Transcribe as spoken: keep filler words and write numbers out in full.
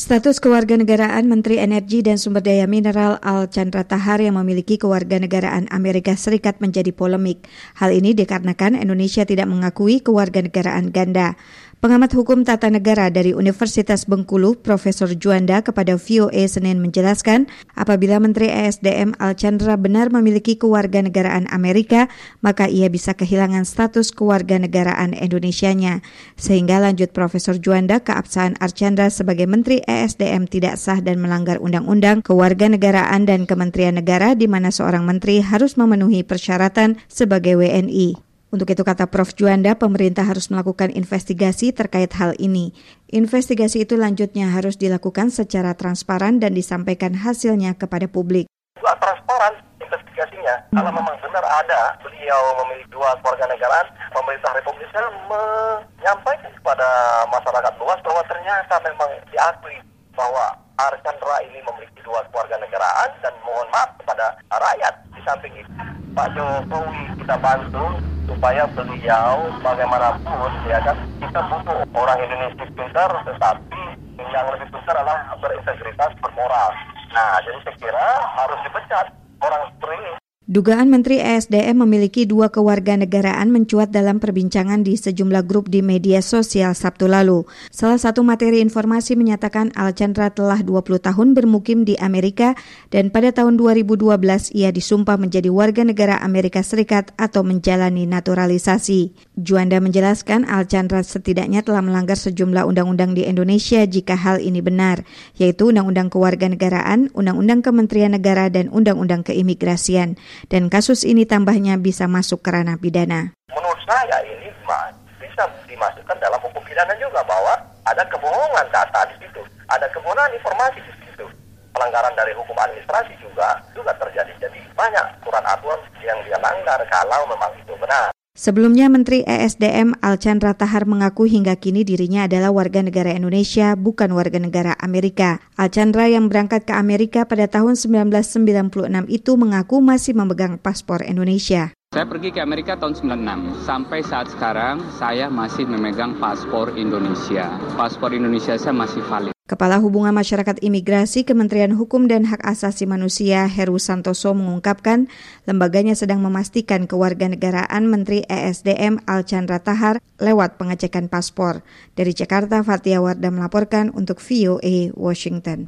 Status kewarganegaraan Menteri Energi dan Sumber Daya Mineral Archandra Thahar yang memiliki kewarganegaraan Amerika Serikat menjadi polemik. Hal ini dikarenakan Indonesia tidak mengakui kewarganegaraan ganda. Pengamat hukum tata negara dari Universitas Bengkulu, Profesor Juanda kepada V O A Senin menjelaskan, apabila Menteri E S D M Archandra benar memiliki kewarganegaraan Amerika, maka ia bisa kehilangan status kewarganegaraan Indonesianya. Sehingga lanjut Profesor Juanda, keabsahan Archandra sebagai Menteri E S D M tidak sah dan melanggar undang-undang kewarganegaraan dan Kementerian Negara di mana seorang menteri harus memenuhi persyaratan sebagai W N I. Untuk itu, kata Profesor Juanda, pemerintah harus melakukan investigasi terkait hal ini. Investigasi itu lanjutnya harus dilakukan secara transparan dan disampaikan hasilnya kepada publik. Juga transparan investigasinya. Hmm. Kalau memang benar ada beliau memiliki dua kewarganegaraan, pemerintah Republik Indonesia menyampaikan kepada masyarakat luas bahwa ternyata memang diakui bahwa Archandra ini memiliki dua kewarganegaraan dan mohon maaf kepada rakyat. Di samping itu, Pak Jokowi kita bantu supaya beliau bagaimanapun, ya kan, kita butuh orang Indonesia pintar, tetapi yang lebih pintar adalah berintegritas, bermoral. Nah, jadi saya kira harus dipecat orang seperti ini. Dugaan Menteri E S D M memiliki dua kewarganegaraan mencuat dalam perbincangan di sejumlah grup di media sosial Sabtu lalu. Salah satu materi informasi menyatakan Archandra telah dua puluh tahun bermukim di Amerika dan pada tahun dua ribu dua belas ia disumpah menjadi warga negara Amerika Serikat atau menjalani naturalisasi. Juanda menjelaskan Archandra setidaknya telah melanggar sejumlah undang-undang di Indonesia jika hal ini benar, yaitu Undang-Undang Kewarganegaraan, Undang-Undang Kementerian Negara, dan Undang-Undang Keimigrasian. Dan kasus ini tambahnya bisa masuk ke ranah pidana. Menurut saya ini bisa dimasukkan dalam hukum pidana juga bahwa ada kebohongan data di situ, ada kebohongan informasi di situ. Pelanggaran dari hukum administrasi juga juga terjadi. Jadi banyak aturan-aturan yang dia langgar kalau memang itu benar. Sebelumnya, Menteri E S D M Archandra Thahar mengaku hingga kini dirinya adalah warga negara Indonesia, bukan warga negara Amerika. Archandra yang berangkat ke Amerika pada tahun sembilan belas sembilan puluh enam itu mengaku masih memegang paspor Indonesia. Saya pergi ke Amerika tahun sembilan puluh enam. Sampai saat sekarang, saya masih memegang paspor Indonesia. Paspor Indonesia saya masih valid. Kepala Hubungan Masyarakat Imigrasi Kementerian Hukum dan Hak Asasi Manusia Heru Santoso mengungkapkan lembaganya sedang memastikan kewarganegaraan Menteri E S D M Archandra Thahar lewat pengecekan paspor. Dari Jakarta, Fatia Wardah melaporkan untuk V O A Washington.